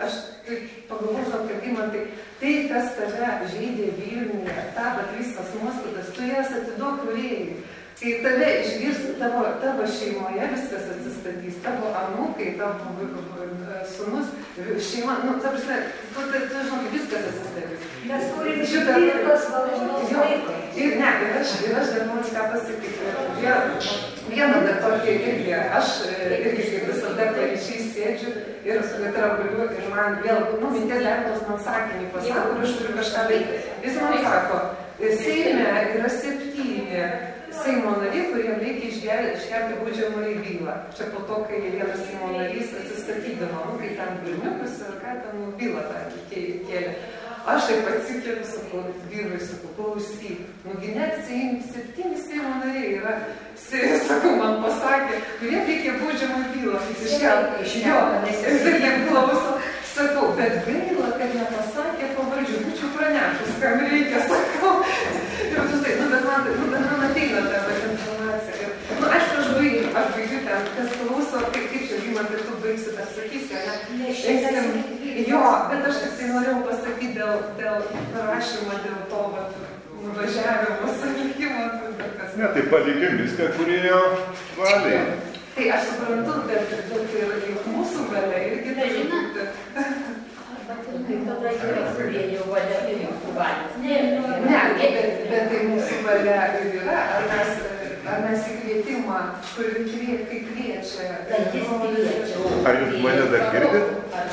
kad Algimantai, tai, kas tave žaidė Vilniuje, visas nuostatas, tu jas atiduok kūrėjai. Kai tave išgirs, tavo šeimoje viskas atsistatys, tavo anūkai, tavo sūnus, šeima, ta prasme, tu žinok, viskas atsistatys. Mes turim šitą valandos laiką. Ir aš dar noriu ką pasakyti. Vieną dar tokį irgi, aš irgi kaip visada ryšys sėdžiu ir trabuliu ir man vėl, minties derintos man sakinį pasako, ir aš turiu kažką veikti. Jis man sako, Seime yra 7 Seimo nariai, kuriem reikia iškelti baudžiamąjį bylą. Čia po to, kai vienas Seimo narys atsistatydino, kai ten berniukus ir ką ten bylą tą kėlė. Aš taip atsikeliu, sakau, vyrui, sakau, klausyk, nugi net 7 Seimo nariai yra, sakau, man pasakė, kuriem reikia baudžiamąjį bylą iškelti. Jo, jisai neklauso. Sakau, bet gaila, kad nepasakė pavardžių, būčiau pranešus, kam reikia, sakau. Ir tu tai, bet man ateina ta informacija. Aišku, aš baigiu ten, kas klauso, kaip čia Vymantai, tu baigsi, dar sakysi, ne? Jo, bet aš tik tai norėjau pasakyti dėl rašymo, dėl to nuvažiavimo, sakykimo. Ne, tai palikim viską, kurėjo valiai. Tai aš suprantu, bet ir mūsų valia irgi turi būti. Ne, bet tai mūsų valia ir yra. Ar mes į kvietimą, kai kviečia... Ar jūs mane dar girdit?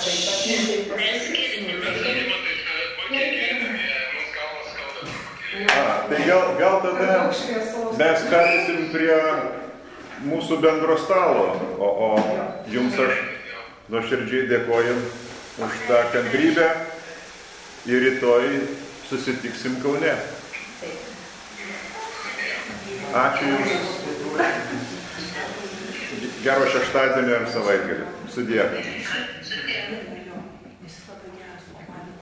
Tai gal tada mes perėsim prie mūsų bendro stalo, o jums aš nuoširdžiai dėkoju už tą kantrybę ir rytoj susitiksim Kaune. Ačiū Jums. Gero šeštadienio ir savaitgalį. Sudie.